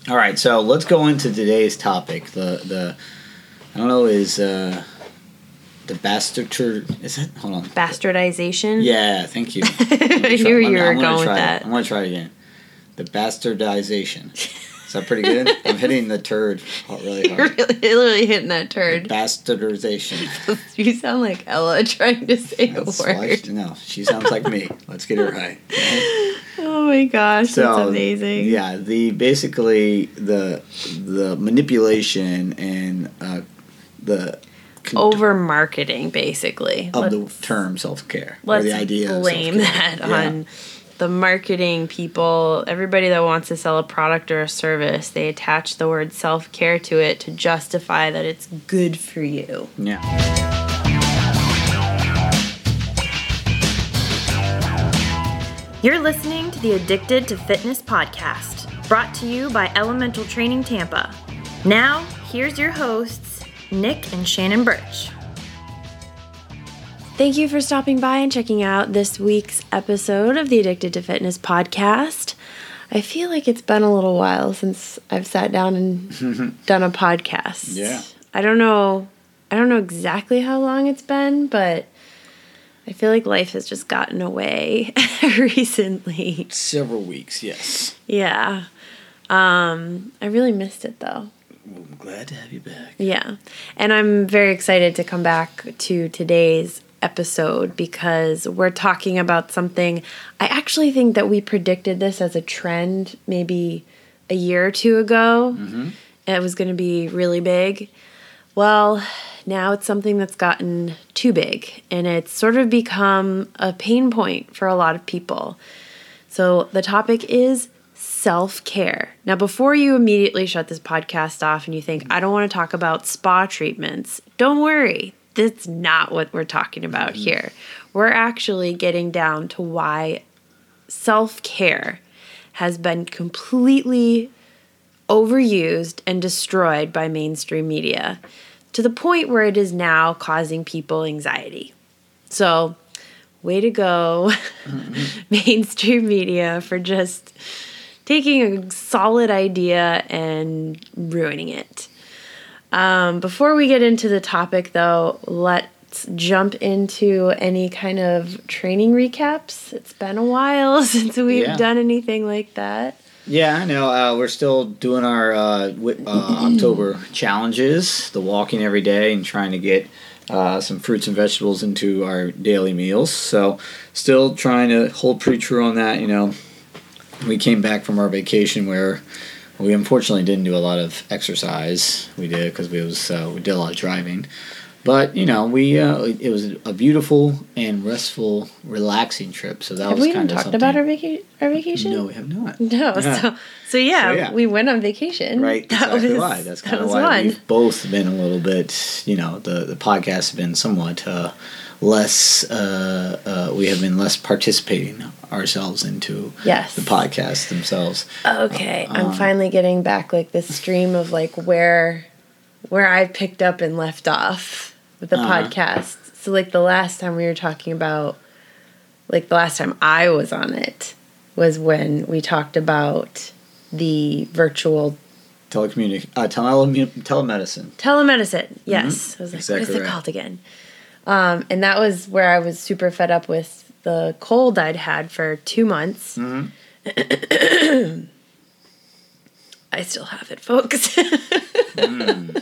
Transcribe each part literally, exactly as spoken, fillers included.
All right, so let's go into today's topic. The the I don't know is uh, the bastard is it? Hold on. Bastardization. Yeah, thank you. I knew you were going with that. It. I'm gonna try it again. The bastardization. Is that pretty good? I'm hitting the turd really hard. You're really, really hitting that turd. Bastardization. You sound like Ella trying to say That's a word. Like, no, she sounds like me. Let's get her right. Okay? Oh my gosh, so, that's amazing. Yeah, the basically the the manipulation and uh, the con- over marketing basically of let's, the term self care. Let's or the idea blame of that yeah. on the marketing people. Everybody that wants to sell a product or a service, they attach the word self care to it to justify that it's good for you. Yeah. You're listening to the Addicted to Fitness podcast, brought to you by Elemental Training Tampa. Now, here's your hosts, Nick and Shannon Birch. Thank you for stopping by and checking out this week's episode of the Addicted to Fitness podcast. I feel like it's been a little while since I've sat down and done a podcast. Yeah. I don't know, I don't know exactly how long it's been, but I feel like life has just gotten away recently. Several weeks, yes. Yeah. Um, I really missed it, though. Well, I'm glad to have you back. Yeah. And I'm very excited to come back to today's episode because we're talking about something. I actually think that we predicted this as a trend maybe a year or two ago. Mm-hmm. And it was going to be really big. Well, now it's something that's gotten too big, and it's sort of become a pain point for a lot of people. So the topic is self-care. Now, before you immediately shut this podcast off and you think, I don't want to talk about spa treatments, don't worry. That's not what we're talking about mm-hmm. here. We're actually getting down to why self-care has been completely overused and destroyed by mainstream media, to the point where it is now causing people anxiety. So, way to go, mm-hmm. mainstream media, for just taking a solid idea and ruining it. Um, before we get into the topic, though, let's jump into any kind of training recaps. It's been a while since we've yeah. done anything like that. Yeah, I know. Uh, we're still doing our uh, w- uh, October challenges, the walking every day and trying to get uh, some fruits and vegetables into our daily meals. So still trying to hold pretty true on that. You know, we came back from our vacation where we unfortunately didn't do a lot of exercise. We did because we was uh, we did a lot of driving. But, you know, we uh, it was a beautiful and restful, relaxing trip. So that have was we kind even of talked something. about our, vaca- our vacation? No, we have not. No. Yeah. So, so, yeah, so, yeah, we went on vacation. Right. That exactly was, why. That's kind that of why fun. We've both been a little bit, you know, the, the podcast has been somewhat uh, less, uh, uh, we have been less participating ourselves into yes. the podcast themselves. Okay. Uh, I'm um, finally getting back, like, this stream of, like, where where I picked up and left off with the uh-huh. podcast. So, like, the last time we were talking about, like, the last time I was on it was when we talked about the virtual Telecommuni- uh, tele- telemedicine. Telemedicine, yes. Mm-hmm. I was like, exactly what is it right. called again? Um, and that was where I was super fed up with the cold I'd had for two months. Mm-hmm. I still have it, folks. mm.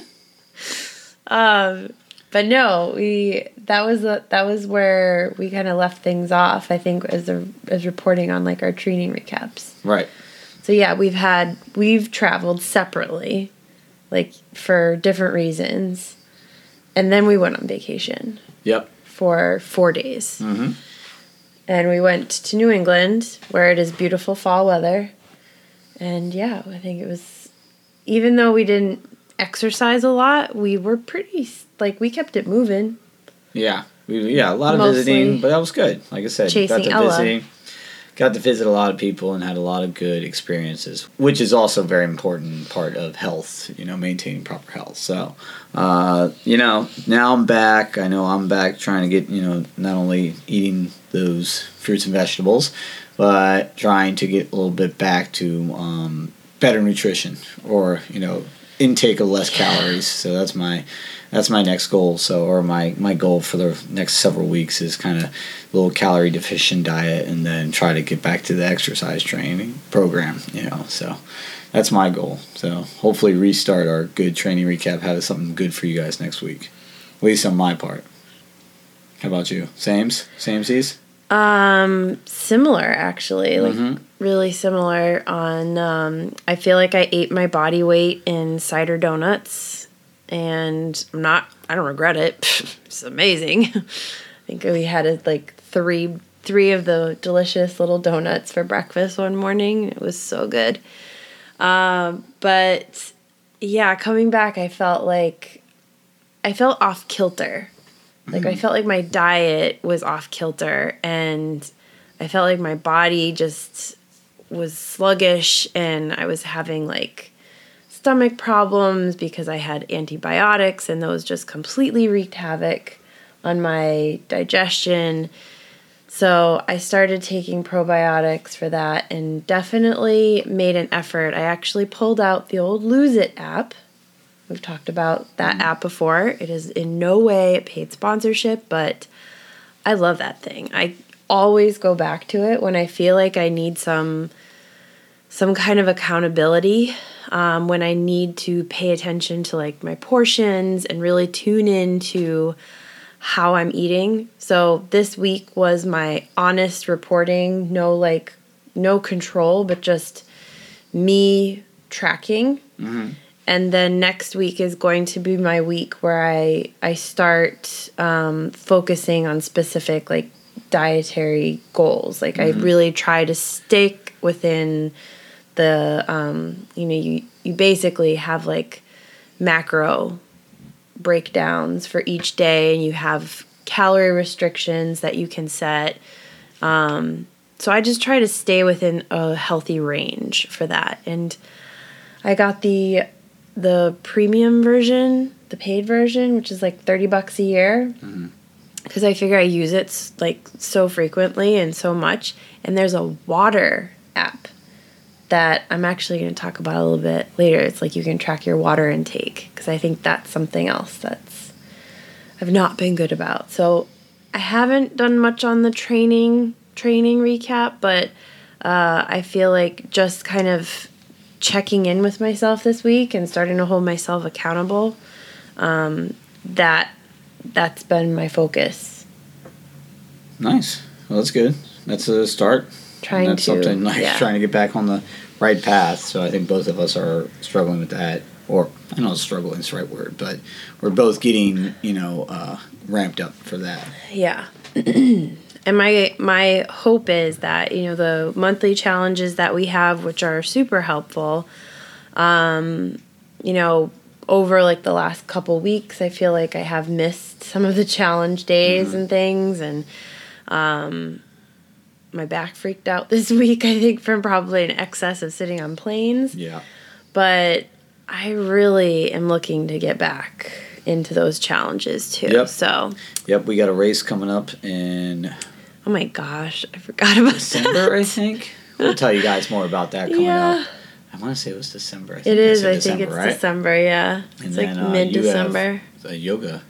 Um, but no, we that was the, that was where we kind of left things off. I think as a, as reporting on like our training recaps. Right. So yeah, we've had we've traveled separately, like for different reasons, and then we went on vacation. Yep. For four days. Mm-hmm. And we went to New England, where it is beautiful fall weather. And yeah, I think it was, even though we didn't exercise a lot, we were pretty, like, we kept it moving. Yeah. We, yeah, a lot of Mostly visiting, but that was good. Like I said, chasing got to Ella. visiting, got to visit a lot of people and had a lot of good experiences, which is also a very important part of health, you know, maintaining proper health. So, uh, you know, now I'm back. I know I'm back trying to get, you know, not only eating those fruits and vegetables, but trying to get a little bit back to, um, better nutrition or, you know, intake of less calories. So that's my that's my next goal. So or my, my goal for the next several weeks is kind of a little calorie deficient diet and then try to get back to the exercise training program, you know. So that's my goal. So hopefully restart our good training recap, have something good for you guys next week. At least on my part. How about you? Sames? Samesies? Um, similar actually, like Mhm. really similar on, um, I feel like I ate my body weight in cider donuts and I'm not, I don't regret it. It's amazing. I think we had it like three, three of the delicious little donuts for breakfast one morning. It was so good. Um, but yeah, coming back, I felt like I felt off kilter. Like, I felt like my diet was off kilter, and I felt like my body just was sluggish, and I was having, like, stomach problems because I had antibiotics, and those just completely wreaked havoc on my digestion. So I started taking probiotics for that and definitely made an effort. I actually pulled out the old Lose It app. We've talked about that mm-hmm. app before. It is in no way a paid sponsorship, but I love that thing. I always go back to it when I feel like I need some some kind of accountability, um, when I need to pay attention to like my portions and really tune into how I'm eating. So this week was my honest reporting, no like no control, but just me tracking. Mm-hmm. And then next week is going to be my week where I I start um, focusing on specific like dietary goals. Like mm-hmm. I really try to stick within the um, you know you you basically have like macro breakdowns for each day, and you have calorie restrictions that you can set. Um, so I just try to stay within a healthy range for that, and I got the the premium version, the paid version, which is like thirty bucks a year. Mm-hmm. Because I figure I use it like so frequently and so much. And there's a water app that I'm actually going to talk about a little bit later. It's like you can track your water intake, because I think that's something else that's I've not been good about. So I haven't done much on the training training recap, but uh, I feel like just kind of checking in with myself this week and starting to hold myself accountable, um, that that's been my focus. Nice. Well, that's good. That's a start. Trying and that's to, something like yeah. trying to get back on the right path. So I think both of us are struggling with that. Or I know struggling is the right word, but we're both getting, you know, uh, ramped up for that. Yeah. And my my hope is that, you know, the monthly challenges that we have, which are super helpful, um, you know, over like the last couple weeks, I feel like I have missed some of the challenge days mm-hmm. and things, and um, my back freaked out this week, I think, from probably an excess of sitting on planes. Yeah. But I really am looking to get back into those challenges too. Yep. So. Yep, we got a race coming up in. Oh my gosh, I forgot about December, that. I think. We'll tell you guys more about that coming yeah. up. I want to say it was December. I think it is. I December, think it's right? December. Yeah, and it's then, like uh, mid-December. A yoga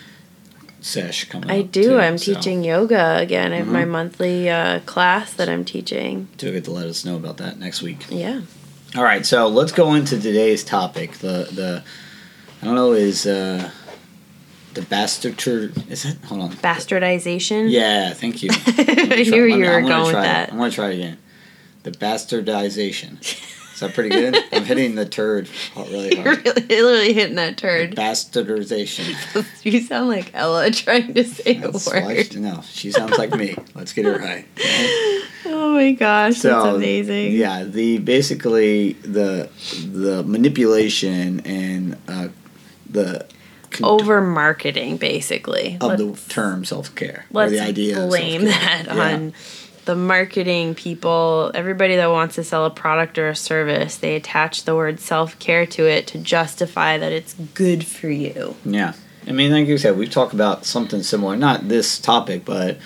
sesh coming I up. do. Too, I'm so. teaching yoga again. I have mm-hmm. my monthly uh, class that I'm teaching. Do get to let us know about that next week. Yeah. All right, so let's go into today's topic. The the I don't know is uh, the bastard is it? Hold on. Bastardization. Yeah, thank you. I knew you were going with that. It. I'm gonna try it again. The bastardization. Is that pretty good? I'm hitting the turd really hard. You're really, really hitting that turd. Bastardization. You sound like Ella trying to say That's a word. Like, no, she sounds like me. Let's get her right. Okay? Oh my gosh, so, that's amazing. Yeah, the basically the the manipulation and uh, the con- over marketing basically of let's, the term self care. Let's or the idea blame of self-care. that yeah. on the marketing people. Everybody that wants to sell a product or a service, they attach the word self care to it to justify that it's good for you. Yeah, I mean, like you said, we've talked about something similar. Not this topic, but.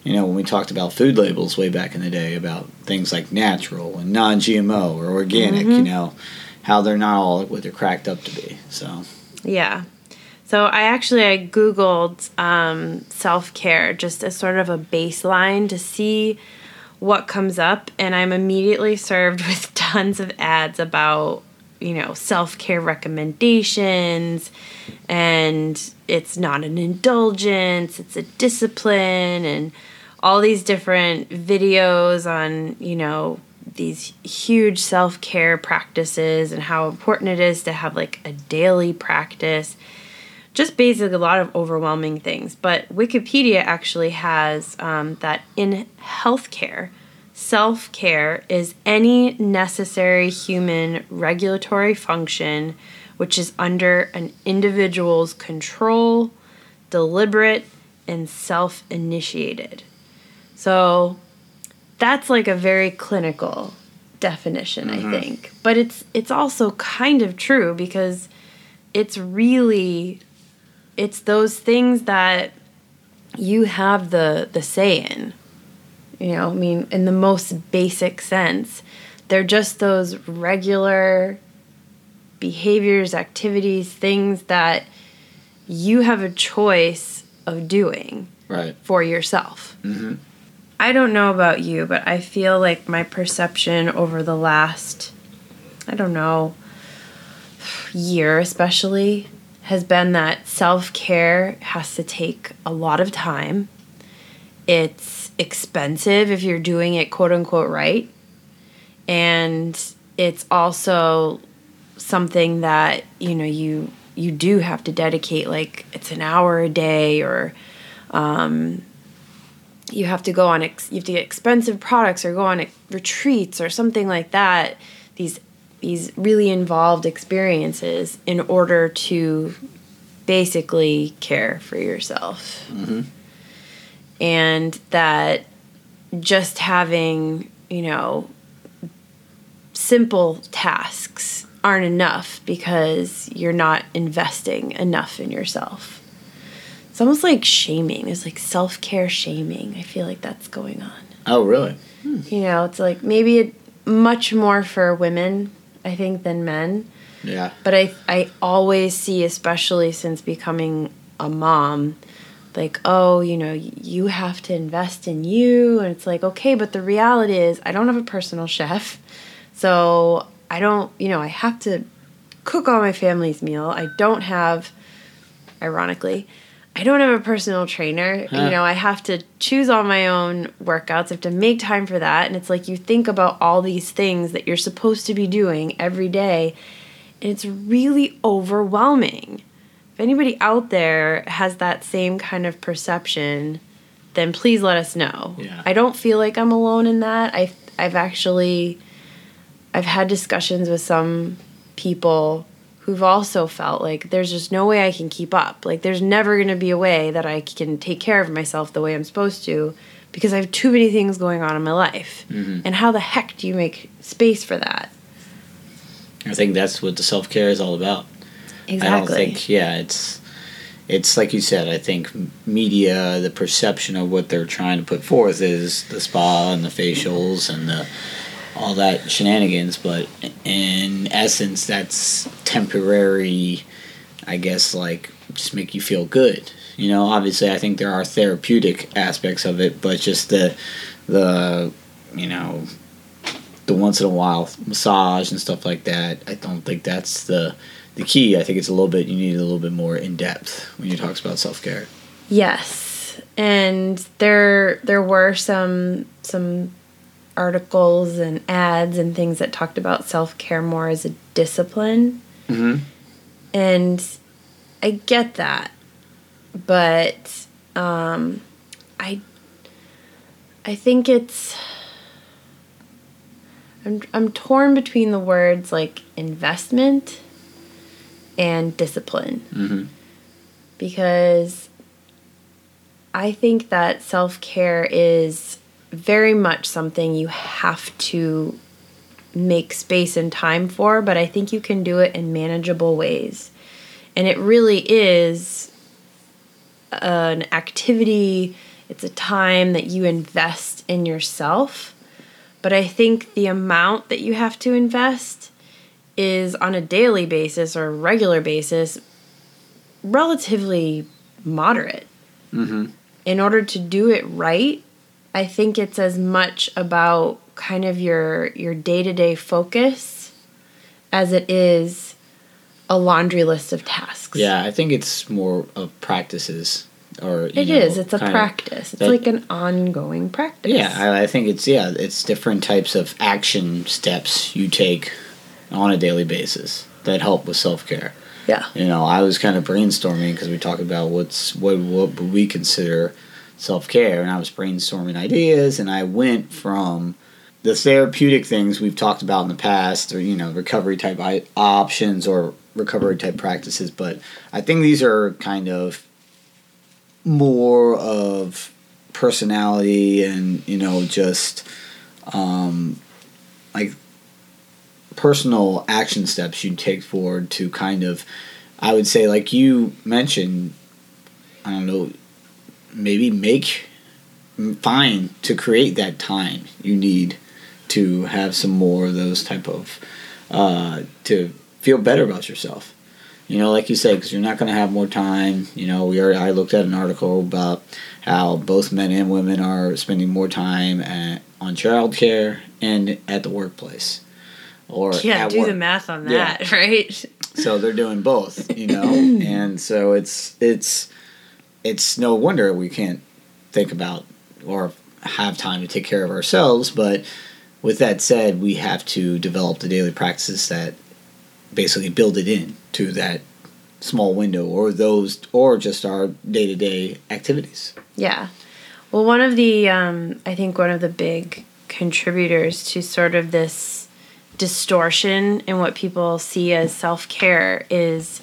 you know, when we talked about food labels way back in the day about things like natural and non-G M O or organic, mm-hmm. you know, how they're not all what they're cracked up to be. So yeah. So I actually I Googled um, self-care just as sort of a baseline to see what comes up, and I'm immediately served with tons of ads about, you know, self-care recommendations, and it's not an indulgence, it's a discipline, and all these different videos on, you know, these huge self-care practices and how important it is to have like a daily practice. Just basically a lot of overwhelming things. But Wikipedia actually has um, that in healthcare, self-care is any necessary human regulatory function which is under an individual's control, deliberate, and self-initiated. So that's like a very clinical definition, mm-hmm. I think. But it's it's also kind of true because it's really... it's those things that you have the, the say in, you know, I mean, in the most basic sense. They're just those regular behaviors, activities, things that you have a choice of doing right. for yourself. Mm-hmm. I don't know about you, but I feel like my perception over the last, I don't know, year especially, has been that self-care has to take a lot of time. It's expensive if you're doing it quote-unquote right. And it's also something that, you know, you you do have to dedicate, like it's an hour a day, or um, you have to go on, ex- you have to get expensive products or go on ex- retreats or something like that. These these really involved experiences in order to basically care for yourself. Mm-hmm. And that just having, you know, simple tasks aren't enough because you're not investing enough in yourself. It's almost like shaming. There's like self-care shaming. I feel like that's going on. Oh, really? Hmm. You know, it's like maybe it, much more for women, I think, than men. Yeah. But I I always see, especially since becoming a mom, like, oh, you know, you have to invest in you. And it's like, okay, but the reality is I don't have a personal chef. So I don't, you know, I have to cook all my family's meal. I don't have, ironically, I don't have a personal trainer. Huh. You know, I have to choose all my own workouts. I have to make time for that. And it's like you think about all these things that you're supposed to be doing every day, and it's really overwhelming. If anybody out there has that same kind of perception, then please let us know. Yeah. I don't feel like I'm alone in that. I've, I've actually, I've had discussions with some people who've also felt like there's just no way I can keep up. Like there's never going to be a way that I can take care of myself the way I'm supposed to because I have too many things going on in my life. Mm-hmm. And how the heck do you make space for that? I think that's what the self-care is all about. Exactly. I don't think, yeah, it's, it's like you said, I think media, the perception of what they're trying to put forth is the spa and the facials and the all that shenanigans, but in essence, that's temporary, I guess, like, just make you feel good. You know, obviously, I think there are therapeutic aspects of it, but just the, the you know, the once in a while massage and stuff like that, I don't think that's the the key. I think it's a little bit, you need a little bit more in depth when you talk about self-care. Yes. And there there were some some articles and ads and things that talked about self-care more as a discipline. Mm-hmm. And I get that. But um, I I think it's I'm I'm torn between the words like investment and discipline. Mm-hmm. Because I think that self-care is very much something you have to make space and time for, but I think you can do it in manageable ways. And it really is an activity It's a time that you invest in yourself. But I think the amount that you have to invest is on a daily basis or regular basis relatively moderate. Mm-hmm. In order to do it right, I think it's as much about kind of your your day-to-day focus as it is a laundry list of tasks. Yeah, I think it's more of practices. Or you It know, is. It's a kinda practice. It's that- like an ongoing practice. Yeah, I, I think it's yeah, it's different types of action steps you take on a daily basis that help with self care. Yeah. You know, I was kind of brainstorming because we talked about what's what what we consider self care, and I was brainstorming ideas, and I went from the therapeutic things we've talked about in the past, or you know, recovery type I- options or recovery type practices, but I think these are kind of more of personality and you know just um, like personal action steps you take forward to kind of, I would say, like you mentioned, I don't know, maybe make find to create that time you need to have some more of those type of uh, to feel better about yourself. You know, like you said, because you're not going to have more time. You know, we already, I looked at an article about how both men and women are spending more time at, on childcare and at the workplace. Or Yeah, at do work. the math on Yeah. that, right? So they're doing both, you know, and so it's it's it's no wonder we can't think about or have time to take care of ourselves. But with that said, we have to develop the daily practices that basically build it in to that small window or those or just our day-to-day activities. Yeah. Well, one of the, um, I think one of the big contributors to sort of this distortion in what people see as self-care is,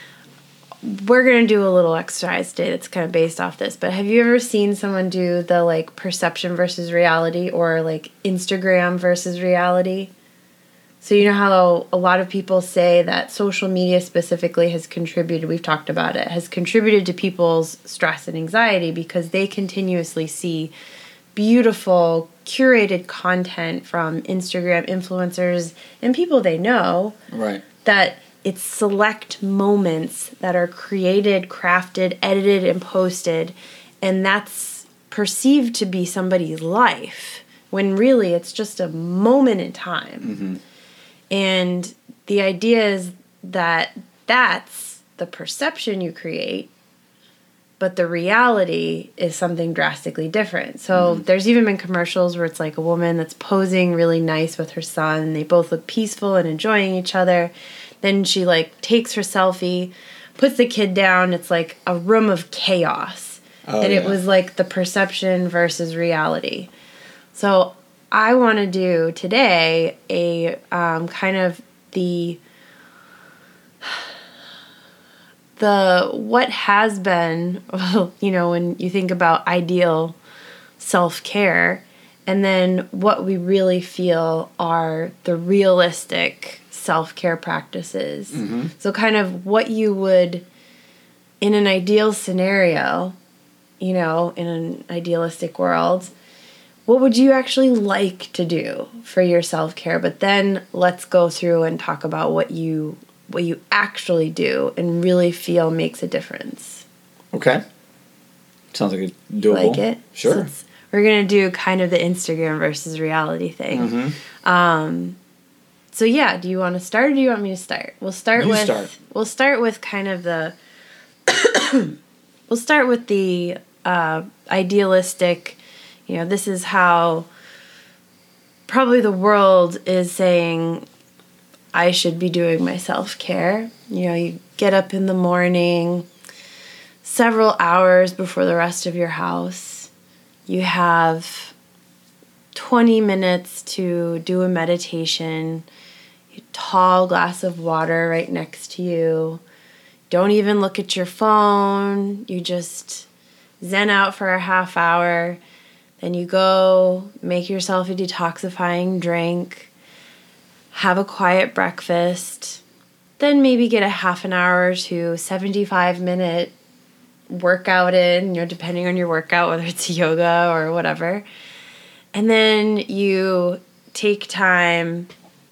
we're going to do a little exercise today that's kind of based off this, but have you ever seen someone do the like perception versus reality or like Instagram versus reality? So you know how a lot of people say that social media specifically has contributed, we've talked about it, has contributed to people's stress and anxiety because they continuously see beautiful, curated content from Instagram influencers and people they know. Right. That it's select moments that are created, crafted, edited, and posted, and that's perceived to be somebody's life when really it's just a moment in time. Mm-hmm. And the idea is that that's the perception you create, but the reality is something drastically different. So mm-hmm. there's even been commercials where it's like a woman that's posing really nice with her son, and they both look peaceful and enjoying each other. Then she like takes her selfie, puts the kid down. It's like a room of chaos. Oh, and yeah. It was like the perception versus reality. So I want to do today a um, kind of the the what has been, you know, when you think about ideal self-care, and then what we really feel are the realistic self-care practices. Mm-hmm. So kind of what you would, in an ideal scenario, you know, in an idealistic world, what would you actually like to do for your self-care? But then let's go through and talk about what you what you actually do and really feel makes a difference. Okay. Sounds like a doable. Like it? Sure. So we're going to do kind of the Instagram versus reality thing. Mm-hmm. Um, so yeah, do you want to start or do you want me to start? We'll start you with start. We'll start with kind of the we'll start with the uh, idealistic. You know, this is how probably the world is saying I should be doing my self-care. You know, you get up in the morning, several hours before the rest of your house. You have twenty minutes to do a meditation, a tall glass of water right next to you. Don't even look at your phone. You just zen out for a half hour. Then you go make yourself a detoxifying drink, have a quiet breakfast, then maybe get a half an hour to seventy-five minute workout in, you know, depending on your workout, whether it's yoga or whatever. And then you take time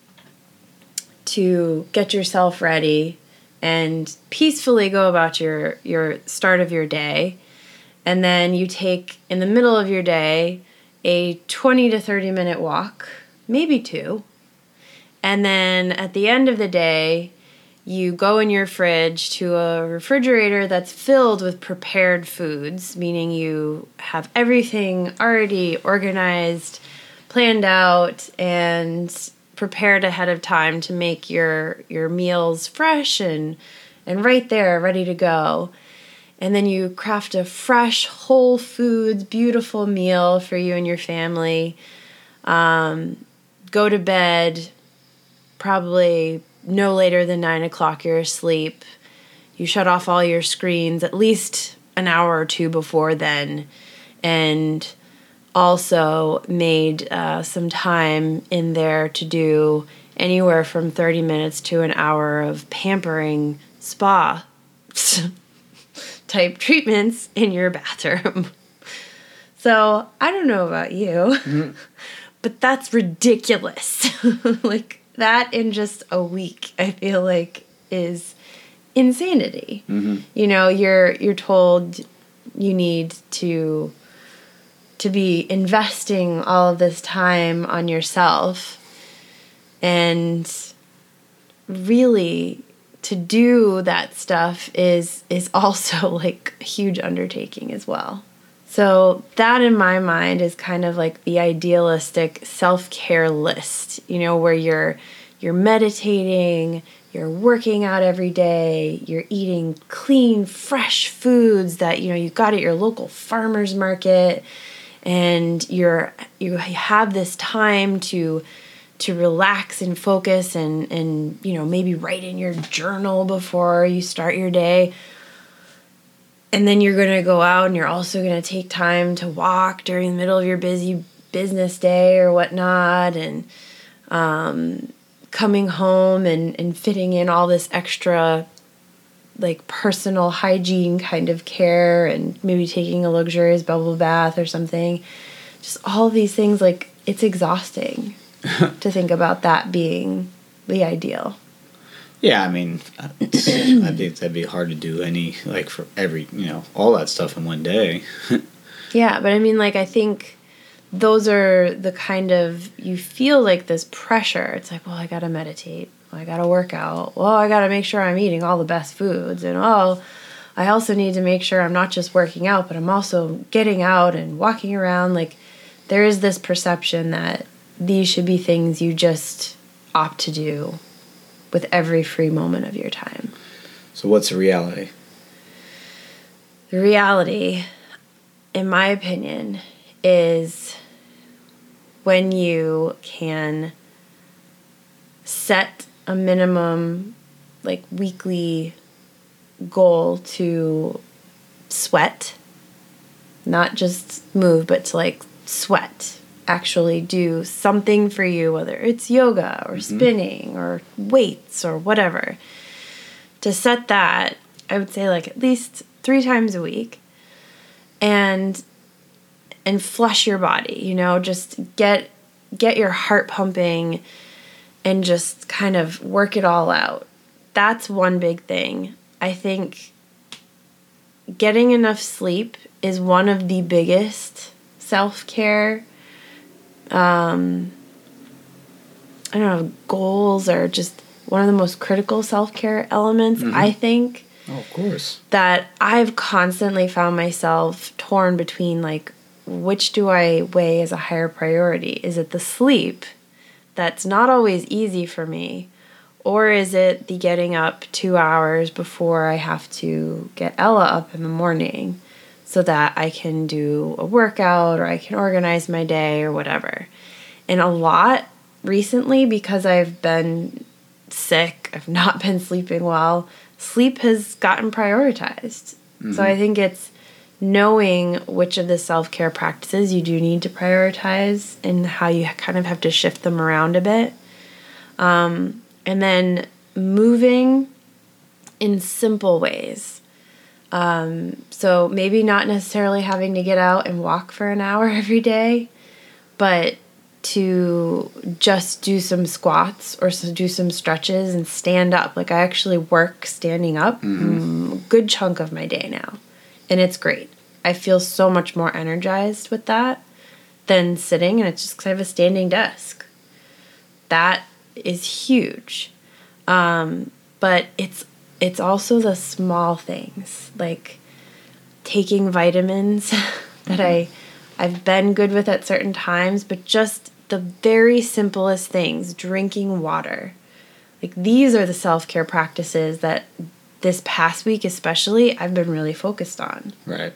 to get yourself ready and peacefully go about your, your start of your day. And then you take, in the middle of your day, a twenty to thirty minute walk, maybe two. And then at the end of the day, you go in your fridge to a refrigerator that's filled with prepared foods, meaning you have everything already organized, planned out, and prepared ahead of time to make your your meals fresh and and right there, ready to go. And then you craft a fresh, whole foods, beautiful meal for you and your family. Um, go to bed, probably no later than nine o'clock you're asleep. You shut off all your screens at least an hour or two before then. And also made uh, some time in there to do anywhere from thirty minutes to an hour of pampering spa type treatments in your bathroom. So I don't know about you, mm-hmm. but that's ridiculous. Like that in just a week, I feel like is insanity. Mm-hmm. You know, you're you're told you need to to be investing all of this time on yourself, and really to do that stuff is is also like a huge undertaking as well. So that in my mind is kind of like the idealistic self-care list, you know, where you're you're meditating, you're working out every day, you're eating clean, fresh foods that, you know, you got at your local farmer's market, and you're you have this time to to relax and focus and, and, you know, maybe write in your journal before you start your day. And then you're going to go out and you're also going to take time to walk during the middle of your busy business day or whatnot. And um, coming home and, and fitting in all this extra, like, personal hygiene kind of care and maybe taking a luxurious bubble bath or something. Just all of these things, like, it's exhausting. To think about that being the ideal. Yeah, I mean, I think that'd be hard to do any, like, for every, you know, all that stuff in one day. Yeah, but I mean, like, I think those are the kind of, you feel like this pressure. It's like, well, I gotta meditate. Well, I gotta work out. Well, I gotta make sure I'm eating all the best foods. And, oh, I also need to make sure I'm not just working out, but I'm also getting out and walking around. Like, there is this perception that these should be things you just opt to do with every free moment of your time. So what's the reality? The reality, in my opinion, is when you can set a minimum, like, weekly goal to sweat, not just move, but to, like, sweat. Actually do something for you, whether it's yoga or mm-hmm. spinning or weights or whatever. To set that, I would say, like, at least three times a week, and and flush your body, you know, just get get your heart pumping and just kind of work it all out. That's one big thing. I think getting enough sleep is one of the biggest self-care Um, I don't know, goals are just one of the most critical self-care elements, mm-hmm. I think. Oh, of course. That I've constantly found myself torn between, like, which do I weigh as a higher priority? Is it the sleep that's not always easy for me? Or is it the getting up two hours before I have to get Ella up in the morning so that I can do a workout or I can organize my day or whatever? And a lot recently, because I've been sick, I've not been sleeping well, sleep has gotten prioritized. Mm-hmm. So I think it's knowing which of the self-care practices you do need to prioritize and how you kind of have to shift them around a bit. Um, and then moving in simple ways. Um, so maybe not necessarily having to get out and walk for an hour every day, but to just do some squats or so do some stretches and stand up. Like I actually work standing up mm-hmm. a good chunk of my day now. And it's great. I feel so much more energized with that than sitting, and it's just because I have a standing desk. That is huge. Um, but it's it's also the small things, like taking vitamins that I, I've been good with at certain times, but just the very simplest things, drinking water. Like these are the self-care practices that this past week especially I've been really focused on. Right.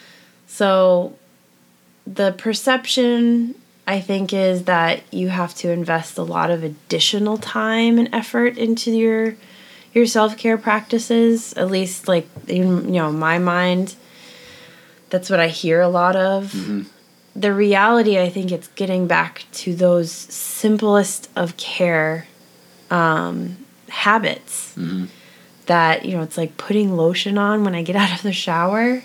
So the perception, I think, is that you have to invest a lot of additional time and effort into your your self-care practices. At least, like, in, you know, my mind, that's what I hear a lot of. Mm-hmm. The reality, I think, it's getting back to those simplest of care um, habits. Mm-hmm. That, you know, it's like putting lotion on when I get out of the shower.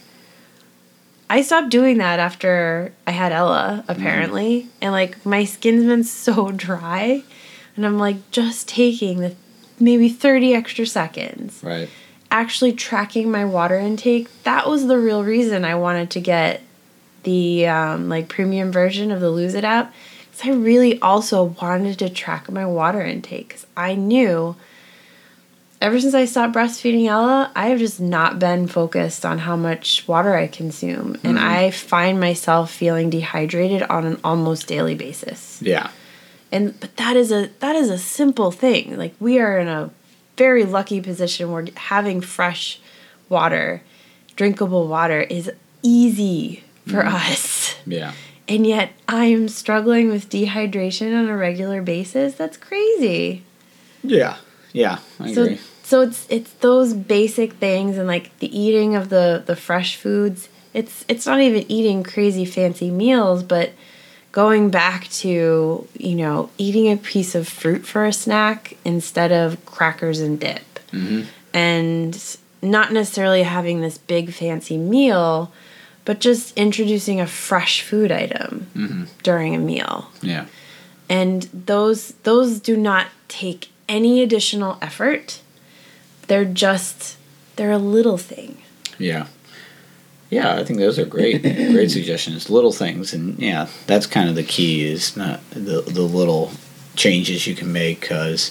I stopped doing that after I had Ella, apparently. Mm. And, like, my skin's been so dry. And I'm, like, just taking the maybe thirty extra seconds. Right. Actually tracking my water intake. That was the real reason I wanted to get the, um, like, premium version of the Lose It app. Because I really also wanted to track my water intake. Because I knew ever since I stopped breastfeeding Ella, I have just not been focused on how much water I consume. Mm-hmm. And I find myself feeling dehydrated on an almost daily basis. Yeah. And but that is a that is a simple thing. Like, we are in a very lucky position where having fresh water, drinkable water, is easy for mm-hmm. us. Yeah. And yet I am struggling with dehydration on a regular basis. That's crazy. Yeah. Yeah, I so, agree. So it's it's those basic things, and like the eating of the, the fresh foods. It's it's not even eating crazy fancy meals, but going back to, you know, eating a piece of fruit for a snack instead of crackers and dip. Mm-hmm. And not necessarily having this big fancy meal, but just introducing a fresh food item mm-hmm. during a meal. Yeah. And those those do not take any additional effort. They're just, they're a little thing. Yeah. Yeah, I think those are great, great suggestions. Little things, and yeah, that's kind of the key, is not the the little changes you can make, because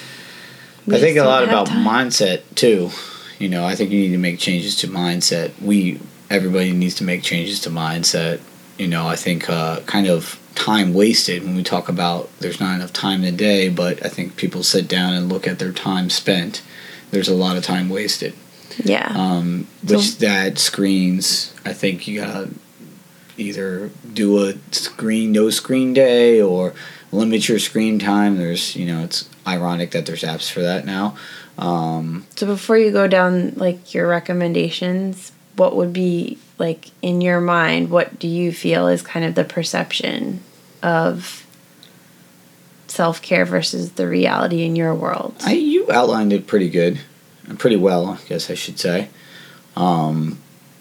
I think a lot about time. mindset too. You know, I think you need to make changes to mindset. We, everybody needs to make changes to mindset. You know, I think uh, kind of time wasted when we talk about there's not enough time in a day, but I think people sit down and look at their time spent. There's a lot of time wasted. Yeah. Um, which so, that screens, I think you gotta either do a screen, no screen day, or limit your screen time. There's, you know, it's ironic that there's apps for that now. Um, so before you go down, like, your recommendations, what would be, like, in your mind, what do you feel is kind of the perception of self-care versus the reality in your world? I, you outlined it pretty good. Pretty well, I guess I should say. Um,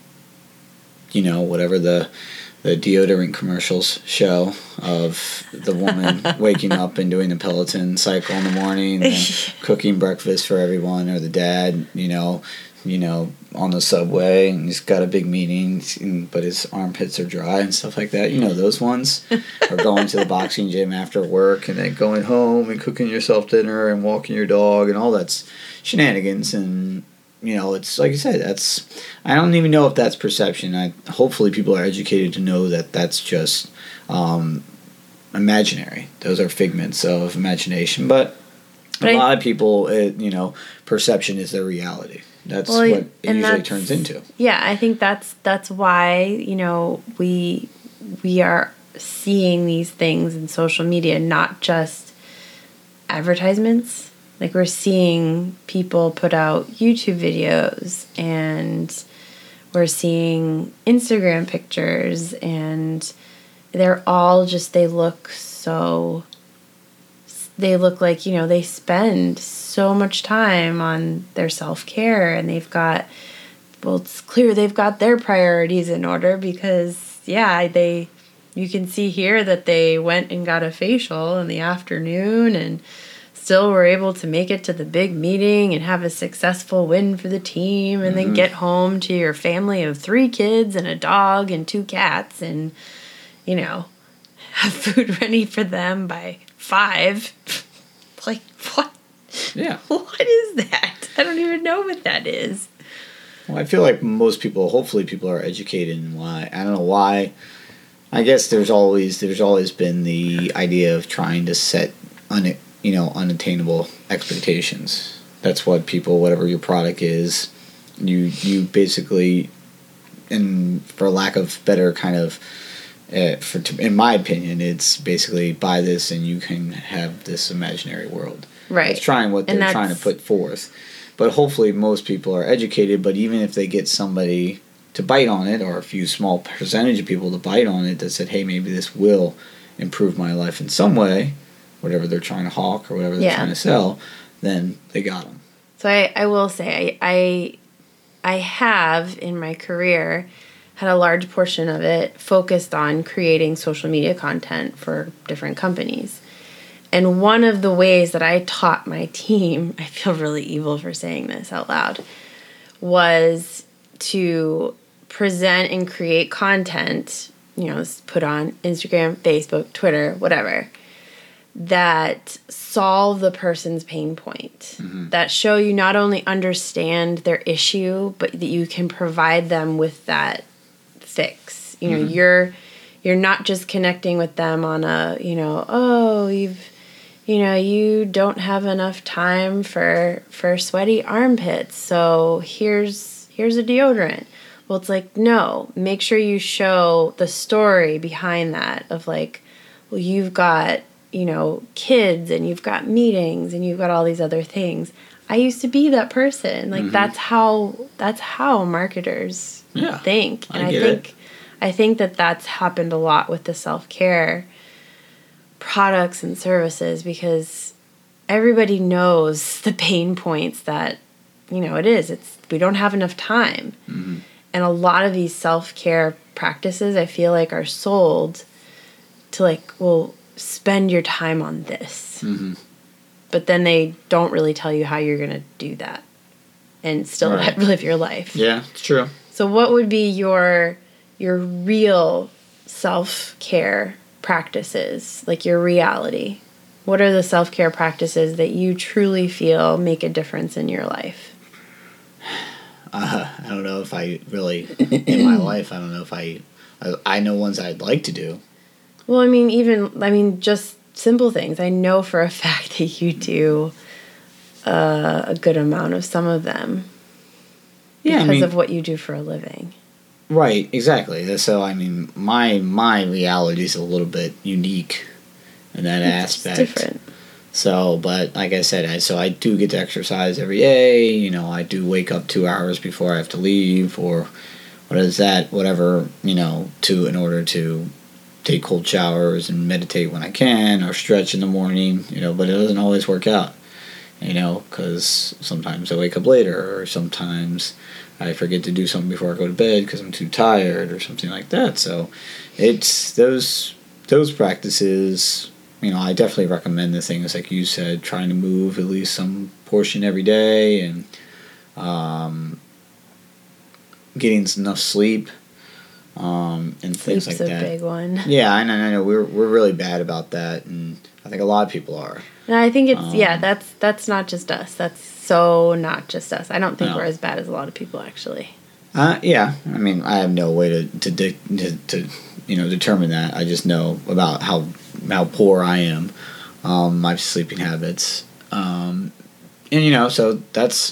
you know, whatever the the deodorant commercials show of the woman waking up and doing the Peloton cycle in the morning, and cooking breakfast for everyone, or the dad, you know, you know, on the subway, and he's got a big meeting, but his armpits are dry and stuff like that. You know, those ones. Or going to the boxing gym after work, and then going home and cooking yourself dinner and walking your dog and all that's shenanigans. And, you know, it's like you said, that's, I don't even know if that's perception. I hopefully people are educated to know that that's just um, imaginary. Those are figments of imagination. But, but a I, lot of people, it, you know, perception is their reality. That's well, what it usually turns into. Yeah, I think that's that's why, you know, we we are seeing these things in social media, not just advertisements. Like, we're seeing people put out YouTube videos, and we're seeing Instagram pictures, and they're all just, they look so, they look like, you know, they spend so much time on their self-care, and they've got well, it's clear they've got their priorities in order because, yeah, they, you can see here that they went and got a facial in the afternoon and still were able to make it to the big meeting and have a successful win for the team and mm-hmm. then get home to your family of three kids and a dog and two cats and, you know, have food ready for them by five. Like, what? Yeah. What is that? I don't even know what that is. Well, I feel like most people, hopefully people are educated in why. I don't know why. I guess there's always there's always been the idea of trying to set un, you know unattainable expectations. That's what people, whatever your product is, you you basically, and for lack of better kind of, uh, for in my opinion, it's basically buy this and you can have this imaginary world. Right. It's trying what they're trying to put forth. But hopefully most people are educated, but even if they get somebody to bite on it, or a few small percentage of people to bite on it that said, hey, maybe this will improve my life in some way, whatever they're trying to hawk or whatever they're yeah. trying to sell, then they got them. So I, I will say, I, I have, in my career, had a large portion of it focused on creating social media content for different companies. And one of the ways that I taught my team, I feel really evil for saying this out loud, was to present and create content, you know, put on Instagram, Facebook, Twitter, whatever, that solve the person's pain point, mm-hmm. that show you not only understand their issue, but that you can provide them with that fix. You know, mm-hmm. you're you're not just connecting with them on a, you know, oh, you've you know, you don't have enough time for for sweaty armpits, so here's here's a deodorant. Well, it's like, no, make sure you show the story behind that of like, well, you've got, you know, kids and you've got meetings and you've got all these other things. I used to be that person. Like mm-hmm. that's how that's how marketers yeah, think. And I, I get think it. I think that that's happened a lot with the self-care products and services because everybody knows the pain points that, you know, it is. It's we don't have enough time. Mm-hmm. And a lot of these self-care practices I feel like are sold to like, well, spend your time on this. Mm-hmm. But then they don't really tell you how you're going to do that and still right. live your life. Yeah, it's true. So what would be your your real self-care practices, like your reality? What are the self-care practices that you truly feel make a difference in your life? Uh, I don't know if I really, in my life, I don't know if I, I, I know ones I'd like to do. Well, I mean, even, I mean, just simple things. I know for a fact that you do uh, a good amount of some of them yeah, because I mean, of what you do for a living. Right, exactly. So, I mean, my my reality is a little bit unique in that it's aspect. It's different. So, but like I said, I, so I do get to exercise every day. You know, I do wake up two hours before I have to leave, or what is that? Whatever, you know, to in order to take cold showers and meditate when I can, or stretch in the morning. You know, but it doesn't always work out. You know, because sometimes I wake up later, or sometimes I forget to do something before I go to bed because I'm too tired, or something like that. So, it's those those practices. You know, I definitely recommend the things like you said, trying to move at least some portion every day, and um, getting enough sleep, um, and things Sleep's like that. Sleep's a big one. Yeah, I know, I know. We're we're really bad about that, and I think a lot of people are. And I think it's um, yeah, that's that's not just us. That's so not just us. I don't think no. we're as bad as a lot of people actually. Uh, yeah, I mean, I have no way to to, di- to to you know determine that. I just know about how how poor I am, um, my sleeping habits, um, and you know, so that's.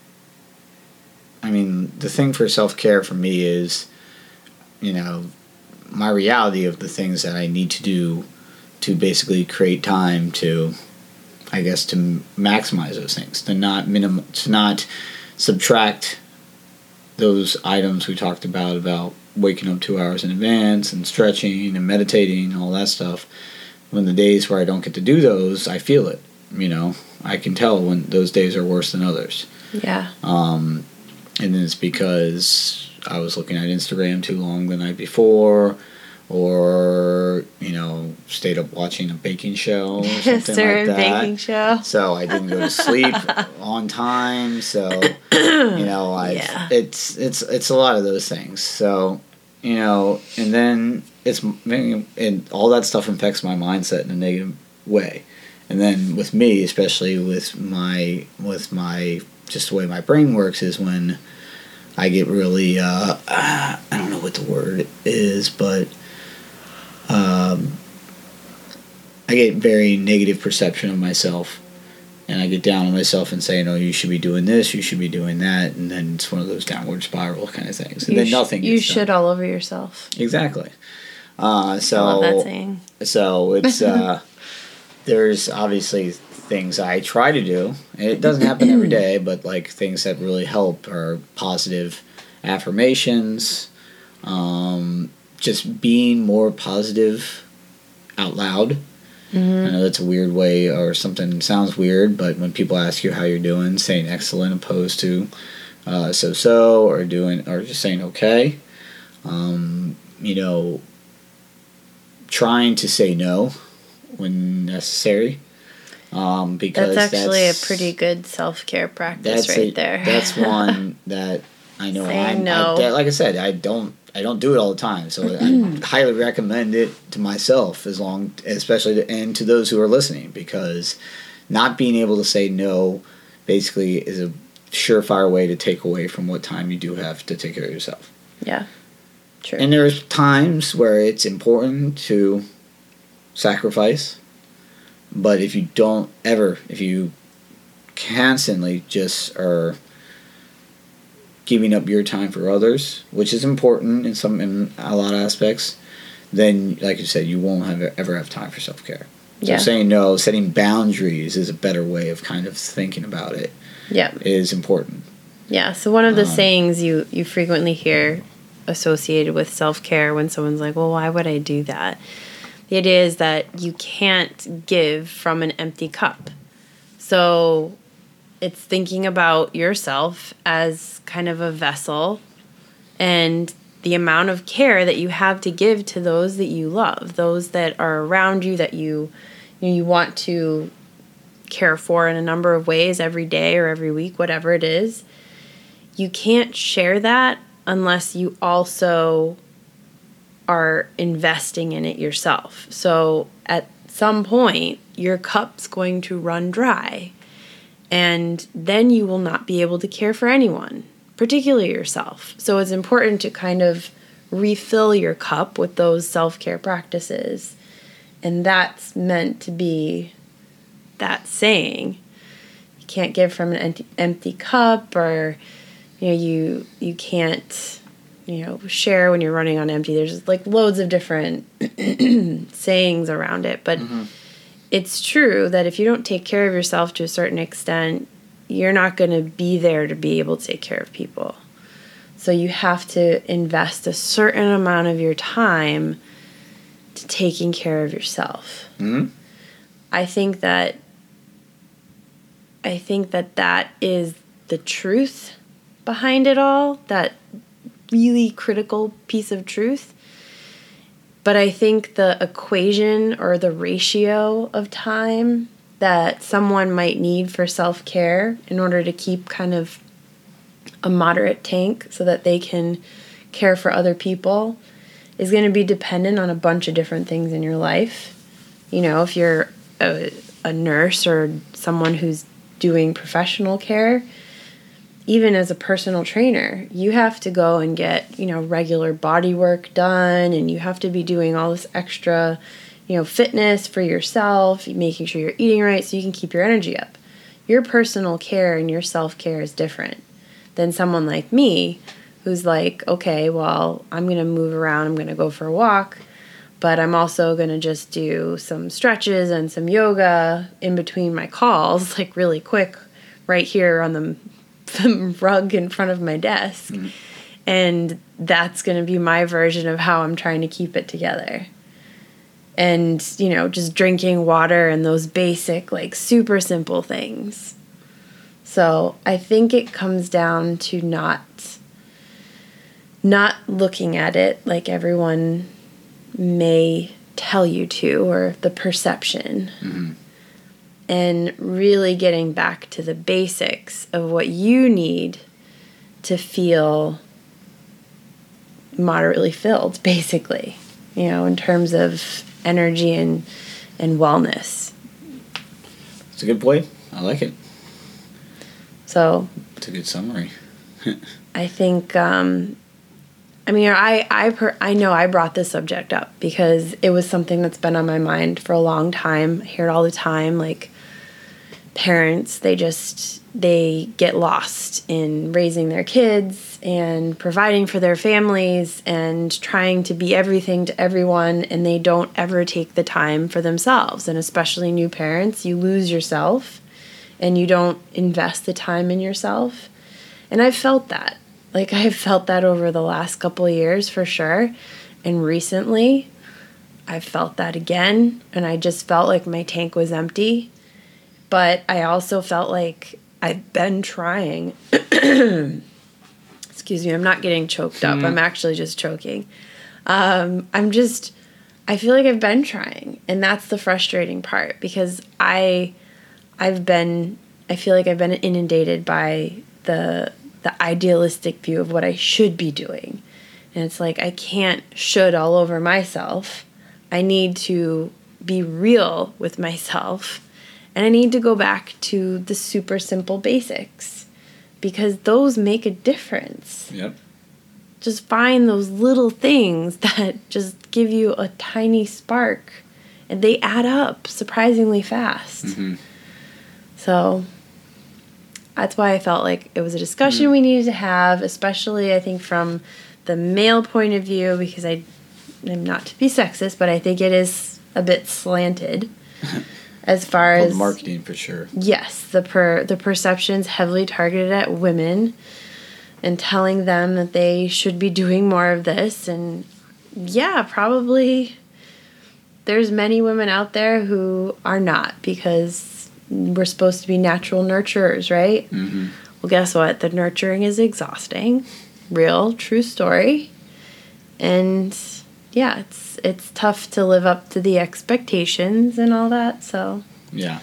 I mean, the thing for self-care for me is, you know, my reality of the things that I need to do to basically create time to, I guess, to maximize those things, to not minim- to not subtract those items we talked about, about waking up two hours in advance and stretching and meditating and all that stuff. When the days where I don't get to do those, I feel it, you know. I can tell when those days are worse than others. Yeah. Um, and then it's because I was looking at Instagram too long the night before, or you know, stayed up watching a baking show or something like that. Baking show. So I didn't go to sleep on time. So you know, I Yeah. it's it's it's a lot of those things. So you know, and then it's and all that stuff affects my mindset in a negative way. And then with me, especially with my with my just the way my brain works, is when I get really uh, I don't know what the word is, but um, I get very negative perception of myself, and I get down on myself and say, "No, you should be doing this, you should be doing that," and then it's one of those downward spiral kind of things, and You then sh- nothing. You gets shit done. all over yourself. Exactly. Uh, so I love that saying. So it's uh, there's obviously things I try to do, and it doesn't happen every day, but like things that really help are positive affirmations, um, just being more positive out loud. Mm-hmm. I know that's a weird way, or something sounds weird, but when people ask you how you're doing, saying excellent opposed to uh, so-so, or doing, or just saying okay. Um, you know, trying to say no when necessary. Um, because That's actually that's, a pretty good self-care practice that's right a, there. That's one that I know. Saying I'm, no. I, that, like I said, I don't. I don't do it all the time, so I highly recommend it to myself, as long, especially to, and to those who are listening, because not being able to say no, basically, is a surefire way to take away from what time you do have to take care of yourself. Yeah, true. And there's times where it's important to sacrifice, but if you don't ever, if you constantly just are giving up your time for others, which is important in some in a lot of aspects, then, like you said, you won't have ever have time for self-care. So Yeah. saying no, setting boundaries is a better way of kind of thinking about it. Yeah. Is important. Yeah, so one of the Um, sayings you, you frequently hear associated with self-care when someone's like, well, why would I do that? The idea is that you can't give from an empty cup. So it's thinking about yourself as kind of a vessel and the amount of care that you have to give to those that you love, those that are around you, that you you, know, you want to care for in a number of ways every day or every week, whatever it is. You can't share that unless you also are investing in it yourself. So at some point, your cup's going to run dry. And then you will not be able to care for anyone, particularly yourself. So it's important to kind of refill your cup with those self-care practices. And that's meant to be that saying. You can't give from an empty, empty cup, or you know, you you can't, you know, share when you're running on empty. There's like loads of different sayings around it, but mm-hmm. It's true that if you don't take care of yourself to a certain extent, you're not going to be there to be able to take care of people. So you have to invest a certain amount of your time to taking care of yourself. Mm-hmm. I think that I think that that is the truth behind it all, that really critical piece of truth. But I think the equation or the ratio of time that someone might need for self-care in order to keep kind of a moderate tank so that they can care for other people is going to be dependent on a bunch of different things in your life. You know, if you're a, a nurse or someone who's doing professional care, even as a personal trainer, you have to go and get, you know, regular body work done, and you have to be doing all this extra, you know, fitness for yourself, making sure you're eating right so you can keep your energy up. Your personal care and your self-care is different than someone like me who's like, okay, well, I'm going to move around, I'm going to go for a walk, but I'm also going to just do some stretches and some yoga in between my calls, like really quick, right here on the the rug in front of my desk. Mm-hmm. And that's going to be my version of how I'm trying to keep it together. And, you know, just drinking water and those basic, like, super simple things. So I think it comes down to not not looking at it like everyone may tell you to, or the perception, mm-hmm. and really getting back to the basics of what you need to feel moderately filled, basically, you know, in terms of energy and and wellness. It's a good point. I like it. So it's a good summary. I think, um, I mean, I I per, I know I brought this subject up because it was something that's been on my mind for a long time. I hear it all the time, like parents, they just, they get lost in raising their kids and providing for their families and trying to be everything to everyone, and they don't ever take the time for themselves. And especially new parents, you lose yourself and you don't invest the time in yourself. And I've felt that. Like, I've felt that over the last couple of years for sure. And recently, I've felt that again. And I just felt like my tank was empty. But I also felt like I've been trying. Excuse me, I'm not getting choked up. Mm. I'm actually just choking. Um, I'm just, I feel like I've been trying. And that's the frustrating part, because I, I've been, I feel like I've been inundated by the the idealistic view of what I should be doing. And it's like, I can't should all over myself. I need to be real with myself. And I need to go back to the super simple basics, because those make a difference. Yep. Just find those little things that just give you a tiny spark, and they add up surprisingly fast. Mm-hmm. So that's why I felt like it was a discussion mm-hmm. we needed to have, especially I think from the male point of view, because I am not to be sexist, but I think it is a bit slanted. As far well, as marketing, for sure. Yes, the per the perception's heavily targeted at women, and telling them that they should be doing more of this. And yeah, probably there's many women out there who are not, because we're supposed to be natural nurturers, right? Mm-hmm. Well, guess what? The nurturing is exhausting. Real, true story. And yeah, it's it's tough to live up to the expectations and all that, so yeah.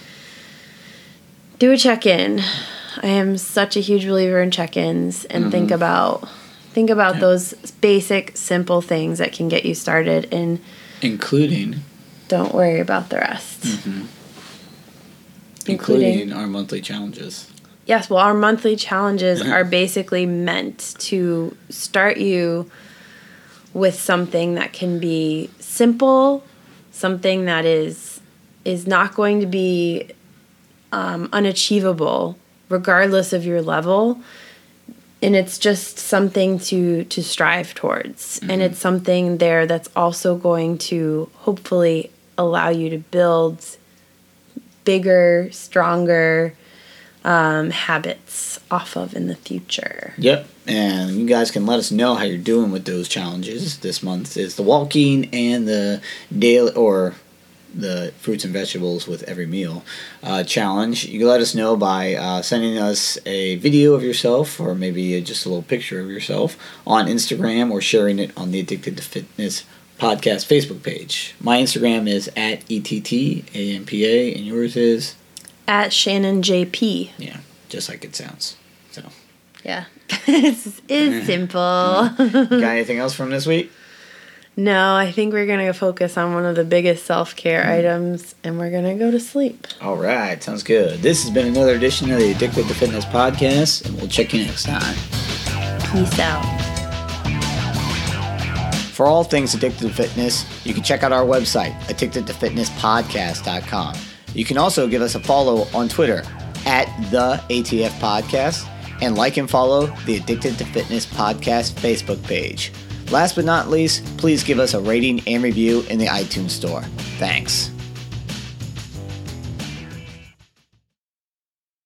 Do a check-in. I am such a huge believer in check-ins, and mm-hmm. think about think about yeah. those basic, simple things that can get you started, and including don't worry about the rest. Mm-hmm. Including, including our monthly challenges. Yes, well, our monthly challenges are basically meant to start you with something that can be simple, something that is is not going to be um, unachievable, regardless of your level. And it's just something to, to strive towards. Mm-hmm. And it's something there that's also going to hopefully allow you to build bigger, stronger um, habits off of in the future. Yep. And you guys can let us know how you're doing with those challenges. This month is the walking and the daily, or the fruits and vegetables with every meal uh, challenge. You can let us know by uh, sending us a video of yourself, or maybe just a little picture of yourself on Instagram, or sharing it on the Addicted to Fitness podcast Facebook page. My Instagram is at E T T A M P A, and yours is? At Shannon J P. Yeah, just like it sounds. So. Yeah. it's it's simple. Got anything else from this week? No, I think we're going to focus on one of the biggest self-care mm. items, and we're going to go to sleep. All right, sounds good. This has been another edition of the Addicted to Fitness podcast, and we'll check you next time. Peace out. For all things Addicted to Fitness, you can check out our website, addicted to fitness podcast dot com. You can also give us a follow on Twitter, at the A T F Podcast, and like and follow the Addicted to Fitness Podcast Facebook page. Last but not least, please give us a rating and review in the iTunes store. Thanks.